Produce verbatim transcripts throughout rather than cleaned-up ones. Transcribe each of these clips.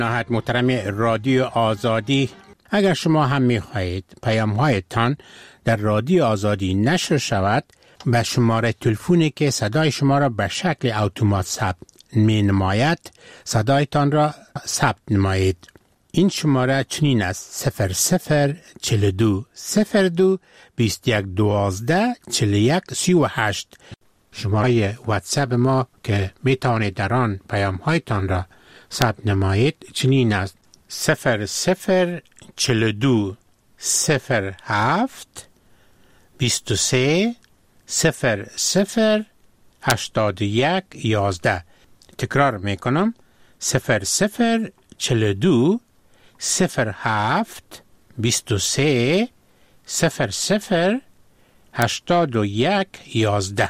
نهایت محترم رادیو آزادی، اگر شما هم می خواهید پیام هایتان در رادیو آزادی نشر شود، به شماره تلفنی که صدای شما را به شکل اتومات ثبت می نماید صدایتان را ثبت نمایید. این شماره چنین است: صفر صفر چل دو صفر دو بیست یک دوازده چل یک سی و هشت. شماره واتساپ ما که می توانید در آن پیام هایتان را ثبت نمایید چنین است: صفر صفر چل دو صفر هفت بیست و سه صفر صفر هشتاد یک یازده. تکرار میکنم: صفر صفر چل دو صفر هفت بیست و سه صفر صفر هشتاد یک یازده.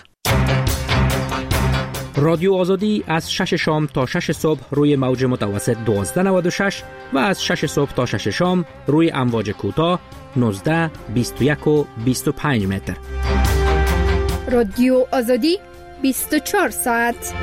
رادیو آزادی از شش شام تا شش صبح روی موج متوسط دوازده نود و شش و از شش صبح تا شش شام روی امواج کوتاه نوزده بیست و یک و بیست و پنج متر. رادیو آزادی بیست و چهار ساعت.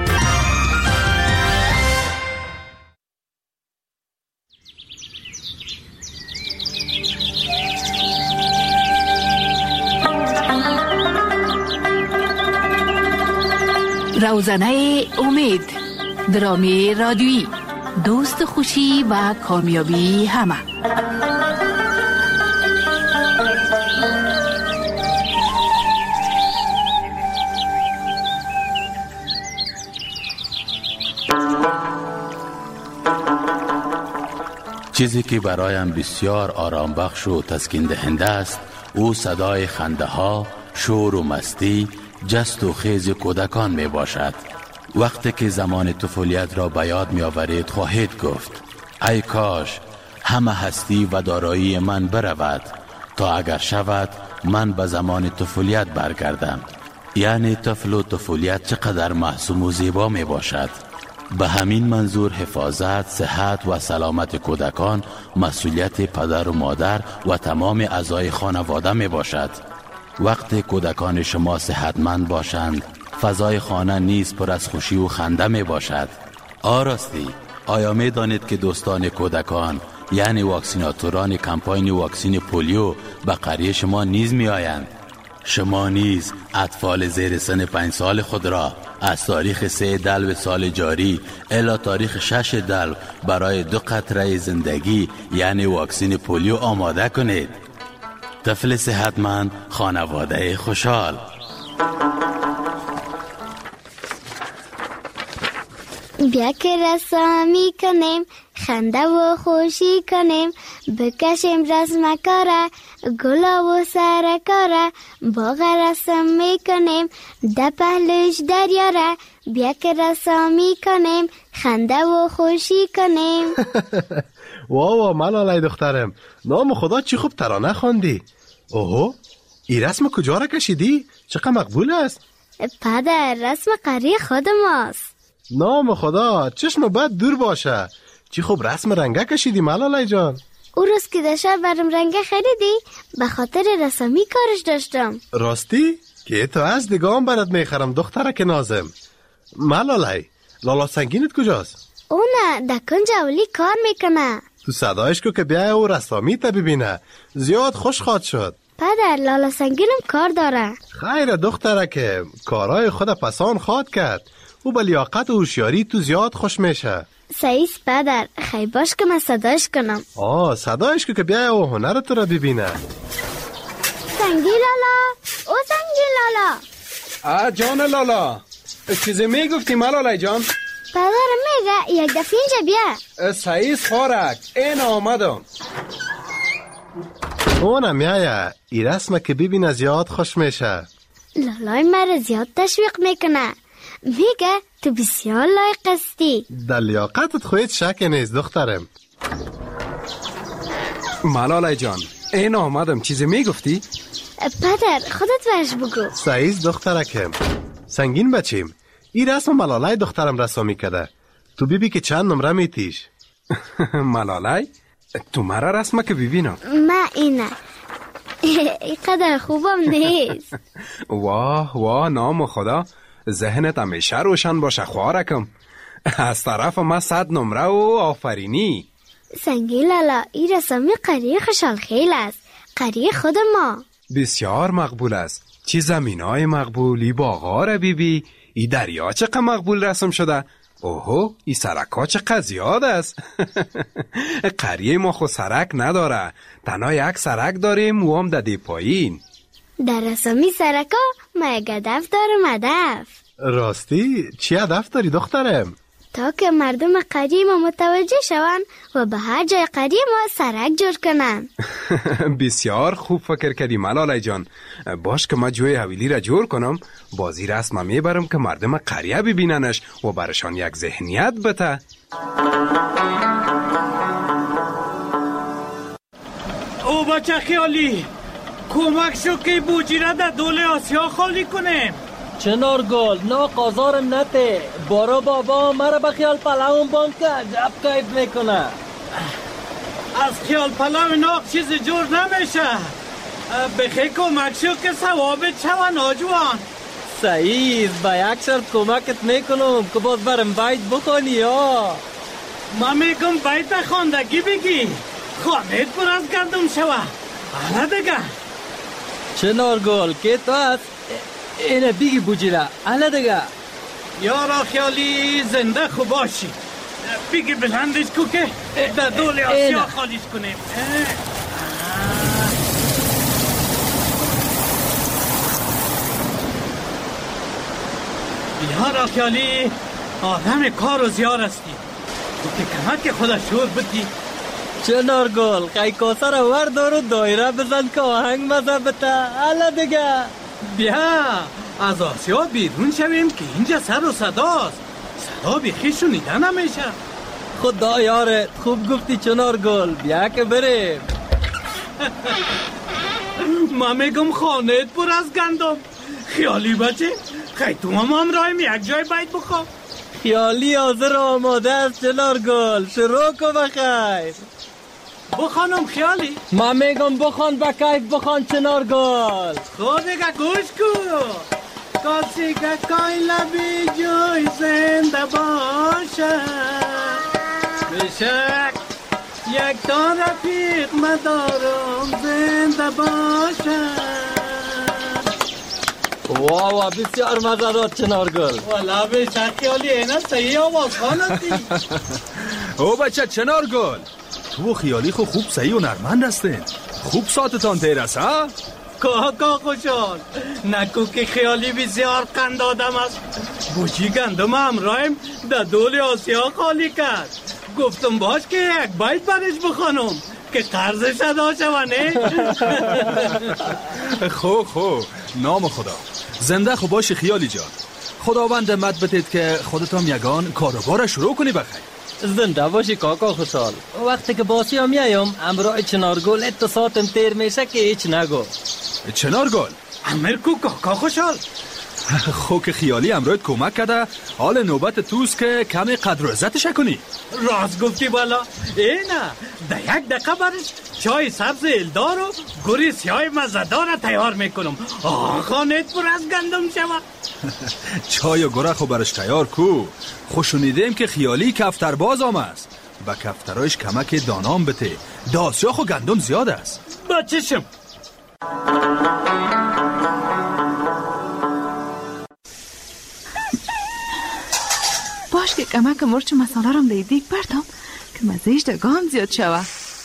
روزنه امید، درامی رادیویی، دوست خوشی و کامیابی همه. چیزی که برایم بسیار آرام بخش و تسکین دهنده است، او صدای خنده ها، شور و مستی، جست و خیز کودکان می باشد. وقتی که زمان طفولیت را به یاد می آورید خواهید گفت: ای کاش همه هستی و دارایی من برود تا اگر شود من به زمان طفولیت برگردم. یعنی طفل و طفولیت چقدر معصوم و زیبا می باشد. به همین منظور حفاظت، صحت و سلامت کودکان مسئولیت پدر و مادر و تمام اعضای خانواده می باشد. وقتی کودکان شما صحتمند باشند، فضای خانه نیز پر از خوشی و خنده می باشد. آراستی، آیا می دانید که دوستان کودکان یعنی واکسیناتوران کمپاین واکسین پولیو به قریه شما نیز می آیند؟ شما نیز اطفال زیر سن پنج سال خود را از تاریخ سه دلو سال جاری الی تاریخ شش دلو برای دو قطره زندگی یعنی واکسین پولیو آماده کنید. طفل صحتمند، خانواده خوشحال. بیا که رسامی کنیم، خنده و خوشی کنیم، بکشیم رسم کاره، گلا و سر کاره، باغ رسم می کنیم، ده پهلوش دریاره. بیا که رسامی کنیم، خنده و خوشی کنیم. واو ملالای دخترم، نام خدا چی خوب ترانه خواندی. اوهو، این رسم کجا را کشیدی؟ چقدر مقبول است. پدر، رسم قریه خود ماست. نام خدا، چشم بد دور باشه. چی خوب رسم رنگه کشیدی ملالای جان. او روز که داشته برم رنگه خریدی، به خاطر رسمی کارش داشتم. راستی؟ که تو از دیگام برات میخرم دخترک نازم. ملالای، لالا سنگینت کجاست؟ او نه، دکن جولی کار میکنه. تو صدایش کو که بیای او رسامی تا ببینه، زیاد خوش خواد شد. پدر، لالا سنگینم کار داره. خیر دخترک، کارهای خود پسان خواد کرد. او به لیاقت و هوشیاری تو زیاد خوش میشه. سعیس پدر، خیلی باش که من صدایش کنم. آه، صدایش که بیای او هنر تو را ببینه. سنگی لالا، او سنگی لالا. آه جان لالا، چیزی میگفتی ملالای جان؟ پدر میگه یک دفعه اینجا بیا. سعیس خارک، این آمدم. اونم میایه، ای رسمه که ببینه زیاد خوش میشه. لالای مرا زیاد تشویق میکنه، میگه تو بسیار لایق هستی. در لیاقتت خودت شک نیست دخترم. ملالای جان، این آمدم، چیزی میگفتی؟ پدر، خودت ورش بگو. سعیز دخترکم، سنگین بچیم، این رسم ملالای دخترم رسامی کرده. تو بیبی که چند نمره میتیش. ملالای؟ تو مرا رسمه که ببینم. ما اینه اینقدر خوبم نیست. واه واه، نام خدا، ذهنت همیشه روشن باشه خوارکم. از طرف ما صد نمره و آفرینی. سنگی لالا، این رسامی قریه خوشحال خیل است. قریه خود ما. بسیار مقبول است. چی زمین های مقبولی باغا را بی بی. ای دریا چقدر مقبول رسم شده. اوهو، ای سرک ها چقدر زیاد است. قریه ما خود سرک نداره. تنها یک سرک داریم و هم دادی پایین. در رسامی سرک ها ما یک هدف دارم. هدف راستی چی هدف داری دخترم؟ تا که مردم قریه ما متوجه شوند و به هر جای قریه ما سرک جور کنن. بسیار خوب فکر کردی ملالای جان. باش که ما جوی حویلی را جور کنم، بازی رسم میبرم که مردم قریه ببیننش و برشان یک ذهنیت بده. او بچه خیالی، کمک شو که بوجی را در دول آسیا خالی کنیم. چنارگل، نه قازارم نته. بارا بابا مرا به خیال پلاون بان که عجب کیف میکنه. از خیال پلاو ناق چیز جور نمیشه. بخی کمک شو که ثوابت شوه ناجوان. سعید، با یک شرط کمکت میکنم که باز برم بیت بخوانی یا. ما میگم بیت خواندگی بگی. خانهت پر از گندم شوه. حالا دیگه چنارگل که تو هست اینه بیگی بوجیره. حالا دیگه یارا خیالی زنده خوب باشی. بگی بلندش کو که در دول آسیا خالیش کنیم. یارا خیالی آدم کار و زیار هستی. تو که کمک خدا شور بدی. چنارگل قیقاسه را وردار و دایره بزن که آهنگ مزه بته. حالا دیگه بیا از آسیا بیرون شویم که اینجا سر و صداست. صدا بیخی شنیده نمیشه. خدا یارت خوب گفتی چنارگل. بیا که بریم. ما میگم خانهت پر از گندم. خیالی بچه خیلی تو هم همراهیم یک جای بیت بخواب. خیالی حاضر آماده است چنارگل. شروع کن بخیر. بخوانم خیالی؟ ما میگم بخوان با کیف بخوان چنارگل. خود دیگه گوش کو. کسی که کای لبی جوی زنده باشه. بشک یک تا رفیق مدارم زنده باشه. واو بسیار مزدار چنارگل. والا بشک خیالی اینا صحیح آواز خوانستی. او بچه چنارگل، تو خیالی خو خوب صحیح و نرمند هستین. خوب ساعتتان تیرست ها؟ کاکا خوشحال نکو که خیالی بسیار قند آدم است. بوچی گندم همراهیم در دول آسیا خالی کرد. گفتم باش که یک بیت برش بخوانم که قرضش ادا شونه. خو خو نام خدا زنده خو باشی خیالی جان. خداوند مد بتید که خودتان یگان کاروبار شروع کنی بخیر. زنده باشی کاکا خوشحال. وقتی که باسی هم میایم امرای چنارگل اتصاتم تیر میشه که هیچ نگو. چنارگل امر کو کاکا خوشحال. خو که خیالی امروز کمک کرده. حال نوبت توست که کمی قدر و عزتش کنی. راست گفتی بالا. اینا در یک دقیقه برش چای سبز الدار و گوری سیاه مزدار تیار میکنم. خانهت پر از گندم شوه. چای و گره خو برش تیار کو. خوشونیدیم که خیالی کفتر باز آم است. با کفترایش کمک دانام بته. داسیا خو گندم زیاد است. با چشم. باش که کمک مرچ مساله رم دیدیک بردم که مزهش دگان زیاد شوه.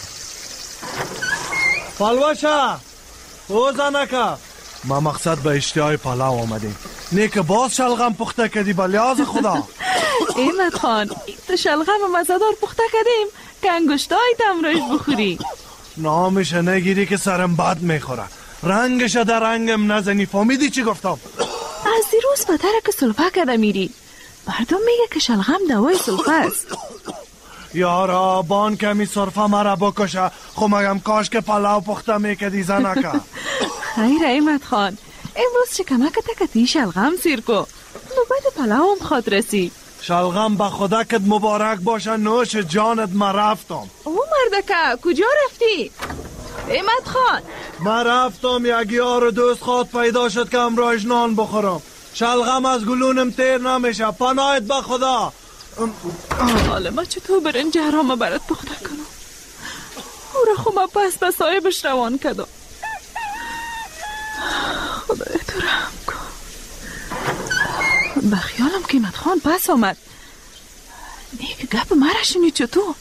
پلوشه او زنکه ما مقصد به اشتیای پلاو آمدیم. نیک باز شلغم پخته کردی به لیاز خدا. ایمت خان این تو شلغم مزدار پخته کردیم که انگشتای تمرش بخوری. نامش نگیری که سرم بد میخوره. رنگش در رنگم نزنی. فهمیدی چی گفتم؟ از دیروز بدره که سلفه کده میری. مردم میگه که شلغم دوای سلفه است. یارا بان کمی سرفه مرا بکشه. خو مگم کاش که پلاو پخته میکدی زنکه. خیر ایمت خان امروز چه کمک تکتی شلغم سیر کو. نوبت پلاوم خواد رسی. شلغم به خدا کت مبارک باشه. نوش جانت ما رفتم. او مردکه کجا رفتی؟ ایمت خان ما رفتم یک یار و دوست خواد پیدا شد که امروز نان بخورم. شلغم از گلونم تیر نمیشه. پناهت به خدا. حالا ما چطور برنج حرام برات پخته کنم؟ او را خب ما پس به صاحبش روان کدم. خدای تو رحم کن. به خیالم قیمت خان پس آمد. نیک گپ مرا شنی چطور؟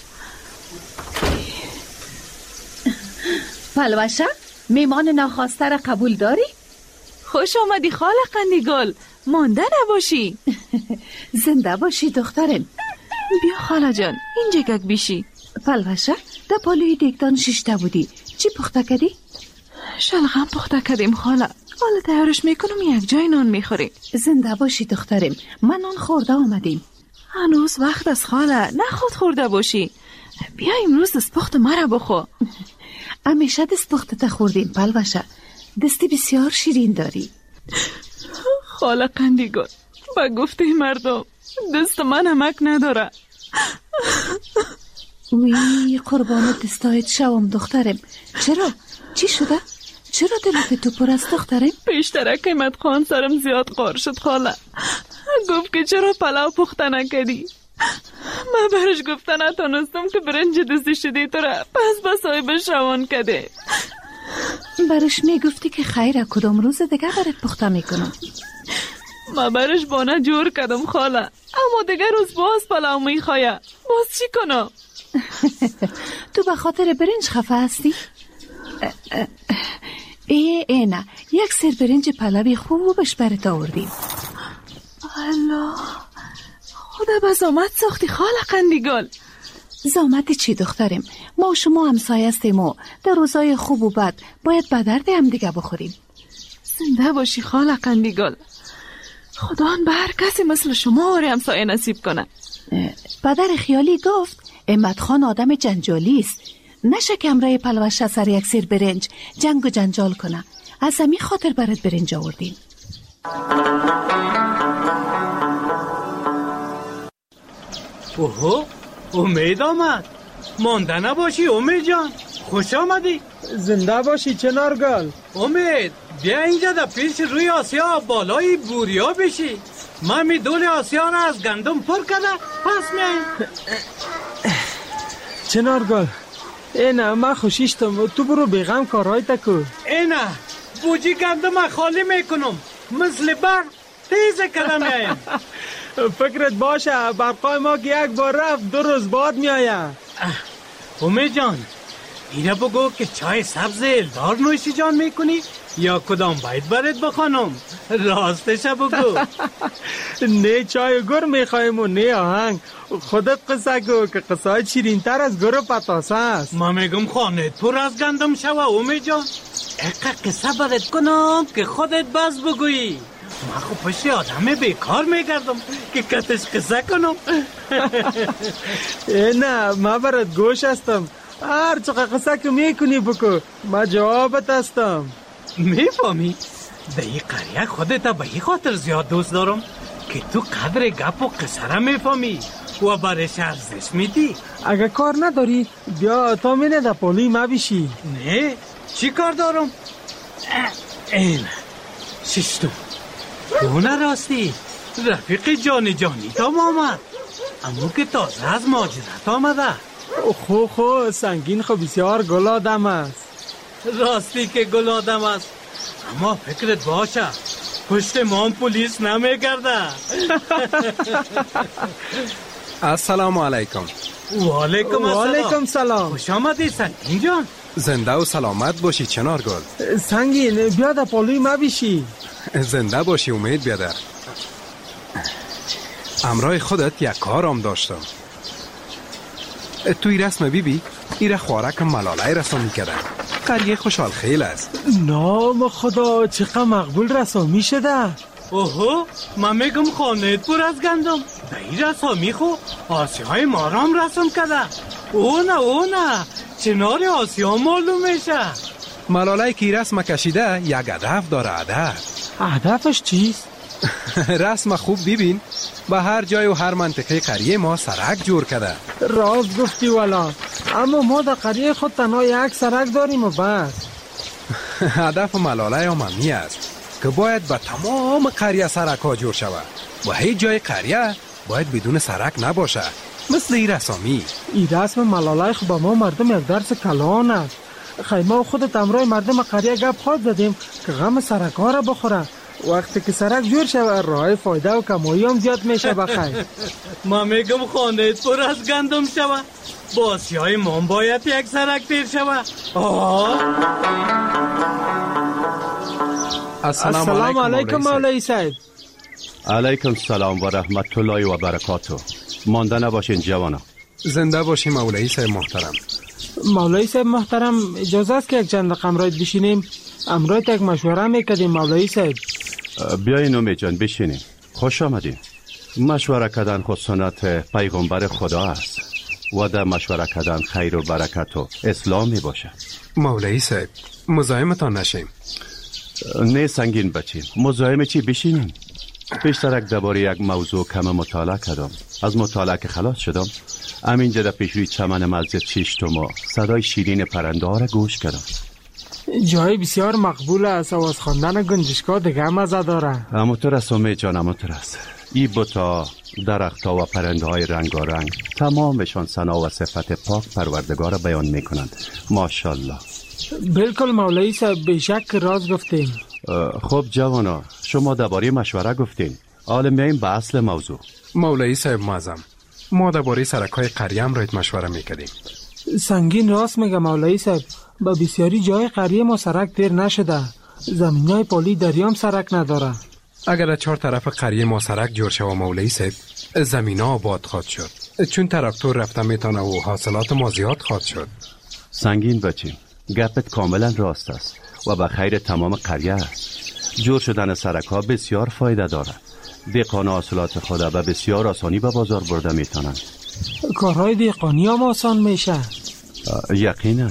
پلوشه میمان ناخواسته را قبول داری؟ خوش آمدی خاله قندیگل. مانده نباشی. زنده باشی دخترم. بیا خاله جان اینجا گک بیشی. پلوشه در پالوی دیگدان ششته بودی. چی پخته کردی؟ شلغم پخته کردیم خاله. حالا تیارش میکنم یک جای نان میخوری. زنده باشی دخترم. من نان خورده آمدیم. هنوز وقت از خاله. نه خود خورده باشی. بیا امروز دست پخت مرا بخو. همیشه دست پخت خوردیم پلوشه. دستی بسیار شیرین داری. خاله قندیگل با گفته مردم دست من همک نداره. وی قربان دستایت شوم دخترم. چرا؟ چی شده؟ چرا دلت تو پر است دخترم؟ پیشتر قیمت خان سرم زیاد قار شد خاله. گفت که چرا پلاو پخته نکردی؟ من برش گفته نتونستم که برنج دستی شدی تو را پس با صاحبش روان کده. برش میگفتی که خیره کدام روز دیگه برات پخته میکنم. ما برش بانه جور کردم خاله. اما دیگه روز باز پلاو میخواه. باز چی کنم؟ تو به خاطر برنج خفه هستی؟ ای ای نه یک سر برنج پلاوی خوبش برات آوردیم. الله خدا به زامت ساختی خاله قندیگل. زامت چی دخترم؟ ما شما همسایه هستیم و در روزای خوب و بد باید به درد هم دیگه بخوریم. زنده باشی خاله قندیگل. خدا به هر کسی مثل شما آره همسایه نصیب کنه. پدر خیالی گفت احمد خان آدم جنجالی است. نشه که امرای پلوشه سر یک سیر برنج جنگ و جنجال کنه. از همین خاطر برات برنج آوردیم. اوهو امید آمد. مانده نباشی امید جان. خوش آمدی. زنده باشی چنارگل. امید بیا اینجا در پیش روی آسیا بالای بوریا بشی. من می دول آسیا را از گندم پر کرده پس می چنارگل اینا من خوشیشتم. تو برو بیغم کارهای تکو. اینا بوجی گندم خالی میکنم مثل برق تیزه کده میایم. فکرت باشه برقای ما که یک بار رفت دو روز بعد میایم. امید جان اینا بگو که چای سبز الدار نوشی جان میکنی یا کدام باید برات بخوانم؟ راستش بگو. نه چای گر میخوایم و نه آهنگ. خودت قصه گو که قصه شیرین تر از گر و پتاسه است. ما میگم خانت پر از گندم شوه امید جان. اقا قصه برات کنم که خودت باز بگویی. ما خب پشت آدم بیکار میگردم که کتش قصه کنم. نه من برات گوش هستم. هر چقدر قصه که میکنی بکو من جوابت هستم. میفهمی؟ به این قریه خودت به این خاطر زیاد دوست دارم که تو قدر گپ و قصه را میفهمی و برش ارزش میدی. اگه کار نداری بیا تا مینه در پالی ما بیشی. نه چی کار دارم؟ این ششتم دونه راستی رفیق جانی جانی تام آمد. اما که تازه از ماجرت آمده. خو خو سنگین خو بسیار گل آدم است. راستی که گل آدم است اما فکرت باشه پشت ما پلیس نمیگرده. السلام علیکم. و علیکم السلام. و علیکم سلام. خوش آمدی سنگین جان. زنده و سلامت باشی چنارگل. سنگین بیا در پالوی ما بیشی. زنده باشی امید بیادر. امرای خودت یک کارم داشتم. توی رسم بی بی ایره خوارک ملالای رسم میکردن. قریه خوشحال خیل است. نام خدا چقدر مقبول رسامی شده. اوهو من میگم خانت پر از گندم. به این رسامی خو آسیای مارام رسم کرده. او نه او نه چنار آسیا معلوم میشه. ملالای که رسم کشیده یک هدف داره. هدف هدفش چیست؟ رسم خوب ببین به هر جای و هر منطقه قریه ما سرک جور کرده. راست گفتی والا اما ما در قریه خود تنها یک سرک داریم و بس. هدف ملالای هم همی است که باید به تمام قریه سرک ها جور شود و هیچ جای قریه باید بدون سرک نباشه، مثل ای رسامی. این رسم ملالای خب با ما مردم یک درس کلان است. خیمه خودت امرای مردم قریه گپ خواد زدیم که غم سرک ها را بخوره. وقتی که سرک جور شود راه فایده و کمایی هم زیاد میشه بخیر. ما میگم خانه پر از گندم شود، با آسیای ما باید یک سرک تیر شود. السلام, السلام علیکم مولای صاحب. علیکم سلام و رحمت الله و برکاته. مانده نباشین جوانا. زنده باشین مولای صاحب محترم. مولای صاحب محترم اجازه است که یک چند دقیقه امرایت بشینیم؟ امرایت یک مشوره میکردیم مولای صاحب. بیاین امی جان بشینیم. خوش آمدین. مشوره کردن خود سنت پیغمبر خدا است و در مشوره کردن خیر و برکت و اسلام می باشه. مولای صاحب مزاحمتان نشیم. نه سنگین بچین، مزاحم چی؟ بشینیم. پیشترک درباره یک موضوع کم مطالعه کردم. از مطالعه که خلاص شدم همینجا در پیش روی چمن مسجد چشتم صدای شیرین پرنده ها را گوش کردم. جای بسیار مقبول است و از خواندن گنجشکا دیگه مزه داره. همونطور است امی جان، همونطور است. ای بوتا، درختها و پرنده های رنگارنگ تمامشان ثنا و صفت پاک پروردگار بیان میکنند. ماشاءالله. بالکل مولای صاحب، بیشک راز گفتیم. خب جوانا، شما درباره مشوره گفتین، حالا میایم به اصل موضوع. مولای صاحب معظم، ما درباره سرک‌های قریه امرایت مشوره میکردیم. سنگین راست میگه مولای صاحب، با بسیاری جای قریه ما سرک تیر نشده. زمینای پلی دریام سرک نداره. اگر از چهار طرف قریه ما سرک جور شود مولای صاحب، زمینا آباد خواهد شد، چون تراکتور رفته میتونه و حاصلات ما زیاد خواهد شد. سنگین بچیم، گپت کاملا راست است و به خیر تمام قریه است. جور شدن سرک ها بسیار فایده دارد. دهقان حاصلات خود به بسیار آسانی به بازار برده میتونند. کارهای دهقانی هم آسان میشه. یقینا.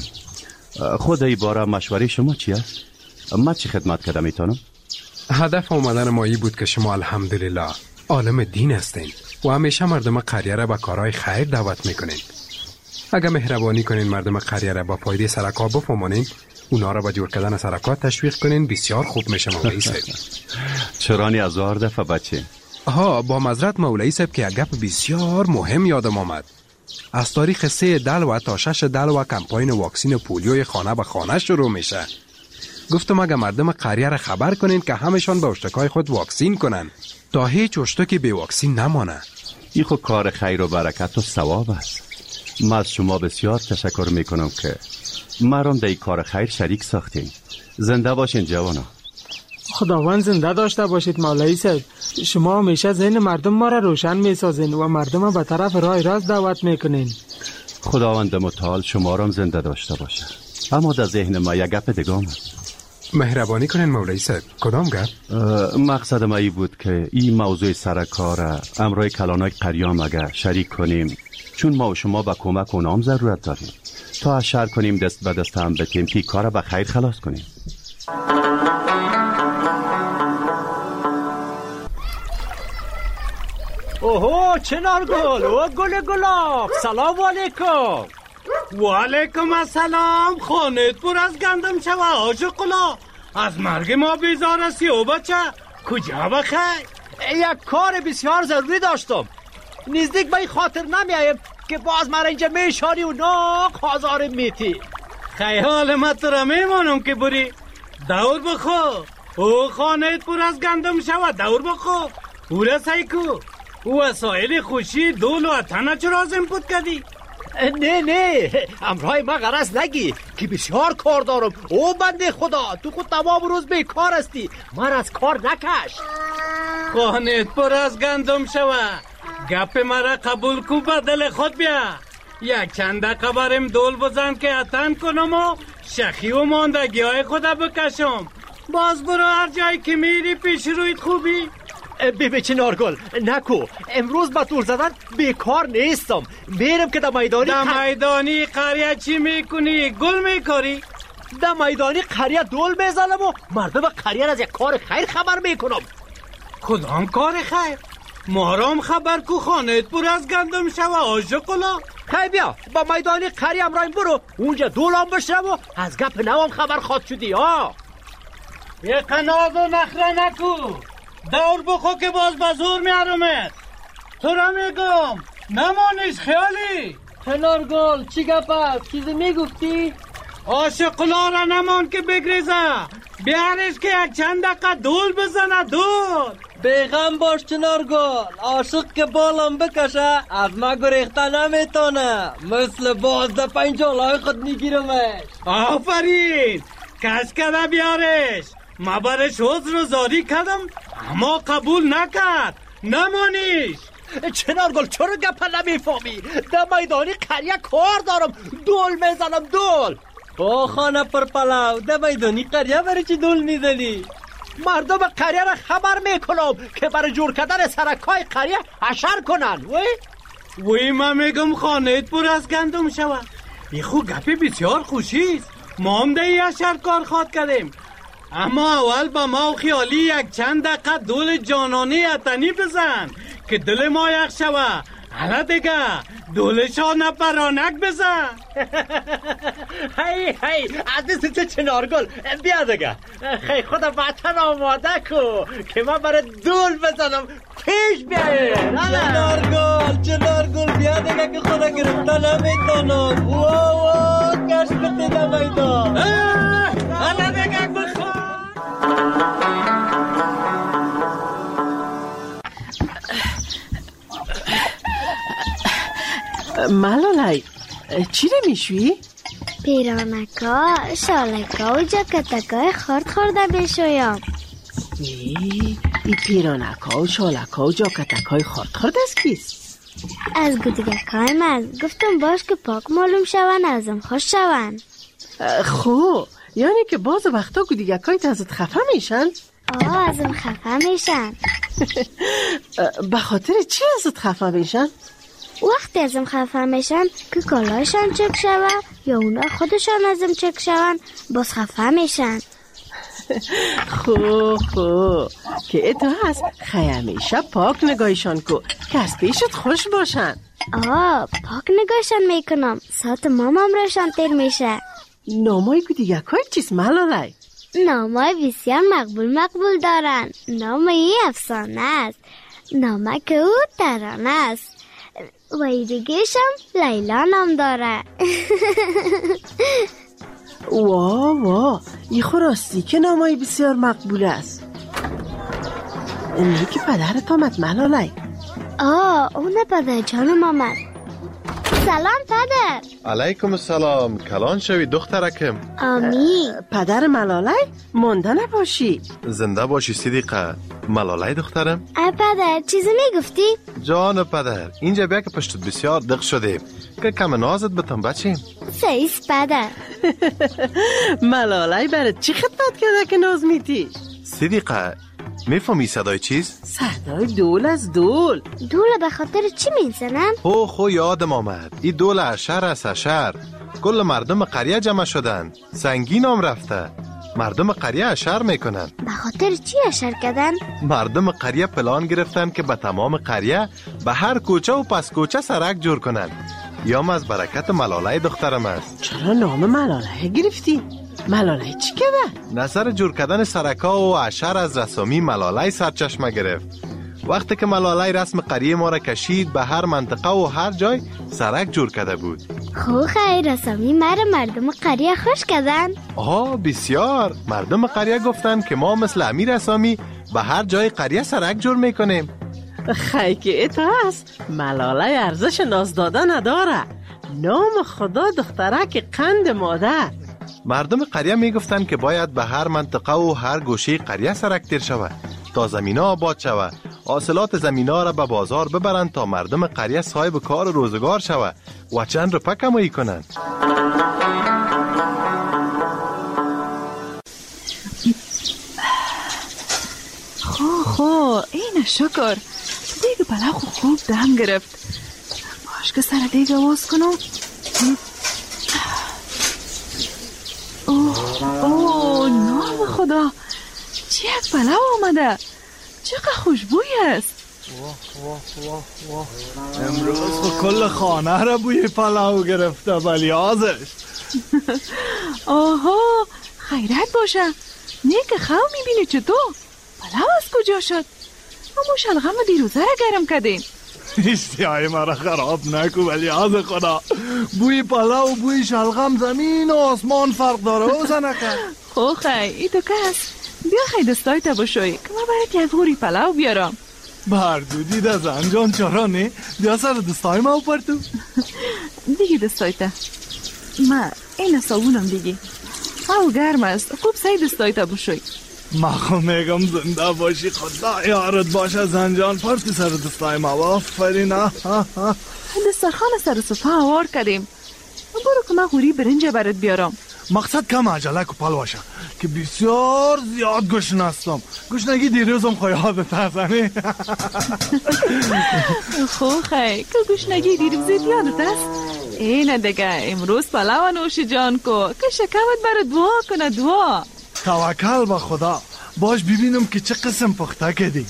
خود ای باره مشوره شما چی است؟ من چی خدمت کرده میتونم؟ هدف آمدن ما ای بود که شما الحمدلله عالم دین هستین و همیشه مردم قریه را به کارهای خیر دعوت میکنین. اگر مهربانی کنین مردم قریه را با فایده سرک ها بفهمانین، اونا را به جور کردن سرک ها تشویق کنین، بسیار خوب میشه مولای صاحب. چرانی هزار دفعه بچه. ها با معذرت مولای صاحب که یک گپ بسیار مهم یادم آمد. از تاریخ سه دلو تا شش دلو کمپاین واکسین پولیوی خانه به خانه شروع میشه. گفتم اگر مردم قریه را خبر کنین که همشان به اشتکای خود واکسین کنن تا هیچ اشتکی بی واکسین نمانه. این خود کار خیر و برکت و ثواب است. من از شما بسیار تشکر میکنم که مرام در این کار خیر شریک ساختین. زنده باشین جوانا. خداوند زنده داشته باشید مولای صاحب. شما همیشه ذهن مردم ما را روشن میسازین و مردم به طرف راه راست دعوت میکنین. خداوند متعال شما را زنده داشته باشه. اما در ذهن ما یک گپ دیگه آمد. مهربانی کنین مولای صاحب. کدام گپ؟ مقصد ما ای بود که این موضوع سرکار را امرای کلانای قریام اگر شریک کنیم، چون ما و شما به کمک اونام ضرورت داریم، تا اشار کنیم دست به دست هم بتیم که کار به خیر خلاص کنیم. اوهو چنارگل و گل گلاب، سلام علیکم. و علیکم السلام. خانت پر از گندم شوه آج قلا. از مرگ ما بیزار هستی او بچه، کجا بخیر؟ یک کار بسیار ضروری داشتم، نزدیک به خاطر نمیایم که باز مرا اینجا میشانی و ناک آزار میتی. خیال ما تو را میمانم که بری دور بخو. او خانت پر از گندم شوه دور بخو. او را سیکو او وسایل خوشی دول و تنه چرا زنپود کردی؟ نه نه امرای ما غرض نگی که بسیار کار دارم. او بنده خدا تو خود تمام روز بیکار هستی، من از کار نکش. خانت پر از گندم شوه، گپ مرا قبول کو به دل خود بیا. یک چند دقیقه برم دول بزن که اتن کنم و شخی و ماندگی های خدا بکشم. باز برو هر جایی که میری پیش رویت خوبی. ببه چنارگل نکو، امروز با دور زدن بیکار نیستم، میرم که در میدانی در میدانی قریه چی میکنی؟ گل میکاری؟ در میدانی قریه دول میزنم و مردم قریه از یک کار خیر خبر میکنم. کدام کار خیر؟ مارام خبر کو خانت پر از گندم شوه آج قلا. خیلی بیا با میدانی قریه امرایم برو، اونجا دولام بشرم و از گپ نوام خبر خواد شدی. ها یه قناز و نخره نکو، دور بخو که باز بزور میارمت. تو را میگم نمانش خیالی. کنارگل چی گپ است؟ چیزی میگفتی؟ عاشقلا را نمان که بگریزه، بیارش که یک چند دقیقه دول بزنه. دول بیغم باش کنارگل، عاشق که بالم بکشه از ما گریخته نمیتونه، مثل بازده پنجالای خود میگیرمش. آفرین، کش کده بیارش. ما برش حضر و زاری کردم اما قبول نکرد. نمانیش. چنارگل چرا گپا نمیفهمی؟ در میدانی قریه کار دارم، دول میزنم. دول او خانه پر پلاو، در میدانی قریه برای چی دول میزنی؟ مردم قریه را خبر میکنم که برای جور کردن سرکای قریه عشر کنن. وی وی ما میگم خانهت پر از گندم شود. ای خو گپی بسیار خوشیست. ما هم ده عشر کار خواد کردیم، اما اول با ما و خیالی یک چند دقیقه دول جانانی اتنی بزن که دل ما یک شوه. حالا دیگه دولشان پرانک بزن. هی هی عزیز تو چنارگل بیا دیگه، خیلی خود وطن آماده کو که من برای دول بزنم. پیش بیایی چنارگل. چنارگل بیا دیگه که خدا گرفته نمیتونم. واو واو کش بتی نمیدان. حالا دیگه بخواه. ملالای چی نمیشوی؟ پیرانکا، شالکا و جاکتکای خورد خورده بشویم. ای ای پیرانکا و شالکا و جاکتکای خورد خورد از کیست؟ از گودگکای من. گفتم باش که پاک معلوم شون ازم خوش شون. خو یعنی که باز وقتا گودگکای ازت خفه میشن؟ آه ازم خفه میشن. به خاطر چی ازت خفه میشن؟ وقتی ازم خفه میشن که کالایشان چک شوه یا اونا خودشان ازم چک شون باز خفه میشن. خو خو که اتو هست خیلی همیشه پاک نگاهشان کو که از پیشت خوش باشن. آه پاک نگاهشان میکنم، ساعت مامام رشان تیر میشه. نامای گودیگکای چیست ملالای؟ نامای بسیار مقبول مقبول دارن. نامای افسانه است، نامک او ترانه است. و دیگهشم لیلا نام داره. وا وا ای خوراستی که نامای بسیار مقبول است. اینه که پدرت آمد ملالای؟ آه اونه پدر جانم آمد. سلام پدر. علیکم السلام. کلان شوی دخترکم. آمین. پدر ملالای مونده نباشی. زنده باشی صدیقه. ملالای دخترم. ای پدر چیزی میگفتی؟ جان پدر اینجا بیا که پشتت بسیار دق شده که کم نازت بتم بچیم. سیست پدر. ملالای برات چی خدمت کرده که ناز میتیش؟ صدیقه میفهمی صدای چیز؟ صدای دول از دول. دول به خاطر چی میزنن؟ هو خو یادم آمد. این دول اشر است. اشر کل مردم قریه جمع شدن، سنگین هم رفته. مردم قریه اشر میکنن. به خاطر چی اشر کردن؟ مردم قریه پلان گرفتن که به تمام قریه به هر کوچه و پس کوچه سرک جور کنن. یام از برکت ملالای دخترم است. چرا نام ملالای گرفتی؟ ملالای چی کرده؟ نظر جور کردن سرکا و اشر از رسامی ملالای سرچشمه گرفت. وقتی که ملالای رسم قریه ما را کشید به هر منطقه و هر جای سرک جور کرده بود. خو خیر رسامی مرا مردم قریه خوش کردن؟ آه بسیار. مردم قریه گفتن که ما مثل امیر رسامی به هر جای قریه سرک جور میکنیم. خیلی که ات هست ملالای ارزش ناز دادن نداره. نام خدا دخترک قند مادر. مردم قریه میگفتن که باید به هر منطقه و هر گوشه قریه سرک تیر شود تا زمینا آباد شود، حاصلات زمینا را به بازار ببرند تا مردم قریه صاحب کار و روزگار شود و چند روپه کمایی کنند. خو خو این شکر دیگه بلا خو خوب دم گرفت. باش که سر دیگه واز کنم. اوه اوه نام خدا چی یک بلا آمده، چقدر خوشبوی است. واه واه واه واه امروز خو کل خانه را بوی پلاو گرفته بلیازش. آها خیرت باشه. نیک خو میبینی چطور؟ پلاو از کجا شد؟ اما شلغم دیروزه را گرم کردیم. اشتیای مرا خراب نکو ولی از خدا. بوی پلاو و بوی شلغم زمین و آسمان فرق داره او زنکه. خو خی ای تو کس بیا خی دستای تا بشوی که ما برای یک غوری پلاو بیارم. بردودی ده زنجان چرا نه؟ بیا سر دستای ما پرتو. دیگه دستای تا ما این صابونم دیگه او گرم است. خوب سعی دستای تا بشوی. ما خو میگم زنده باشی خدا یارت باشه زنجان پرتی سر دستای ما. آفرین. دسترخوان سر صفحه آوار کردیم. برو که من غوری برنج برات بیارم. مقصد کم عجله کو پلواشه که بسیار زیاد گشنه هستم. گشنگی دیروزم خیالت هستنی. خو خی که گشنگی دیروز یادت است؟ اینه دیگه امروز پلاو نوش جان کو که شکمت برات دعا کنه. دعا توکل به خدا. باش ببینم که چه قسم پخته کردی.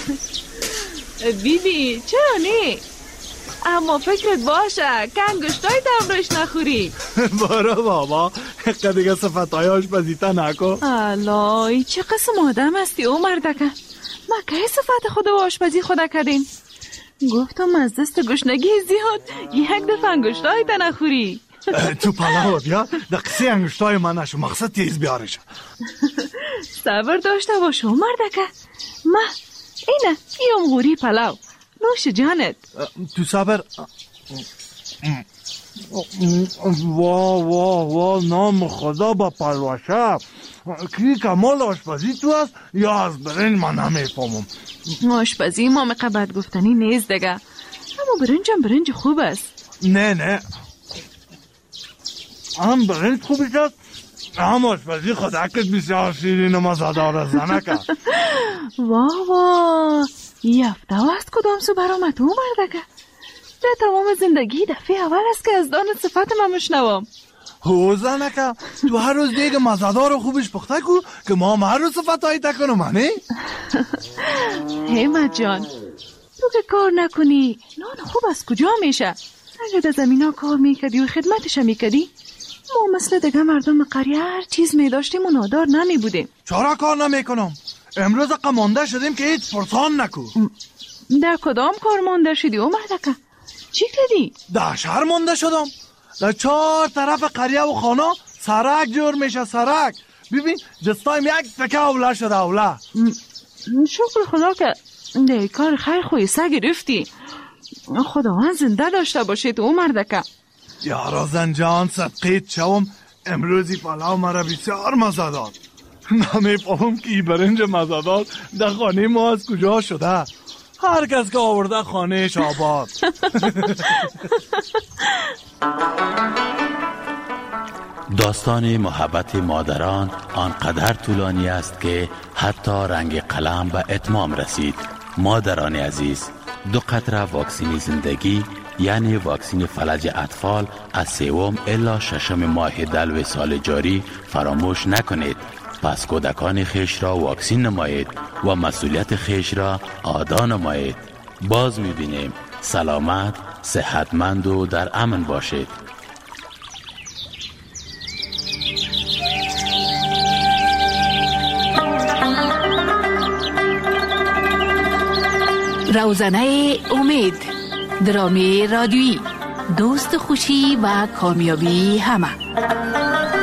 بیبی چرا نه؟ اما فکرت باشه که انگشتای تمرش نخوری. برو بابا که دیگه صفتای آشپزیتا نکو. الای چه قسم آدم هستی او مردکه. ما که صفت خود و آشپزی خدا کردیم. گفتم از دست گشنگی زیاد یک دفعه انگشتای تا نخوری. تو پلاو بیا دقیقی انگشتای من نشو. مقصد تیز بیارش. صبر داشته باشو مردکه. ما اینه این غوری پلاو نوش جانت. تو صبر. وا وا وا نام خدا با پلوشه. کی کمال آشپزی تو هست یا از برنج من نمیفهمم. آشپزی ما مقبت گفتنی نیست دیگه. اما برنجم برنج خوب است. نه نه هم برنج خوبی شد هم آشپزی خودکت بسیار شیرین و مزادار زنکه. وا وا یفته است کدام سو برامت او مردکه. ده تمام زندگی دفعه اول است که از دانت صفت من مشنوم. هو زنکه تو هر روز دیگه مزادار و خوبش پخته کو که ما هم هر روز صفت هایی تکنو منی. همت جان تو که کار نکنی نان خوب از کجا میشه؟ اگه در زمین ها کار میکردی و خدمتش میکردی ما مثل دیگه مردم قریه هر چیز میداشتیم و نادار نمی بودیم. چرا کار نمیکنم؟ امروز قمانده شدیم که هیچ فرسان نکو. در کدام کار مانده شدی او مردکه؟ چی کردی؟ در شهر مانده شدم. در چهار طرف قریه و خانه سرک جور میشه سرک. ببین دستایم یک تکه اوله شده اوله. شکر خدا که در کار خیر خوی سه گرفتی. خداوند زنده داشته باشید او مردکه. یارا زنجان صدقیت شوم امروزی پلاو مرا بسیار مزه داد. نمیفهم که ای برنج مزه داد در خانه ما از کجا شده. هر کس که آورده خانهش آباد. داستان محبت مادران آنقدر طولانی است که حتی رنگ قلم به اتمام رسید. مادران عزیز، دو قطره واکسین زندگی یعنی واکسین فلج اطفال از سوم الا ششم ماه دلو سال جاری فراموش نکنید. پس کودکان خیش را واکسین نمایید و مسئولیت خیش را ادا نمایید. باز می‌بینیم سلامت، صحتمند و در امن باشید. روزنه امید، درامی رادیویی، دوست خوشی و کامیابی همه.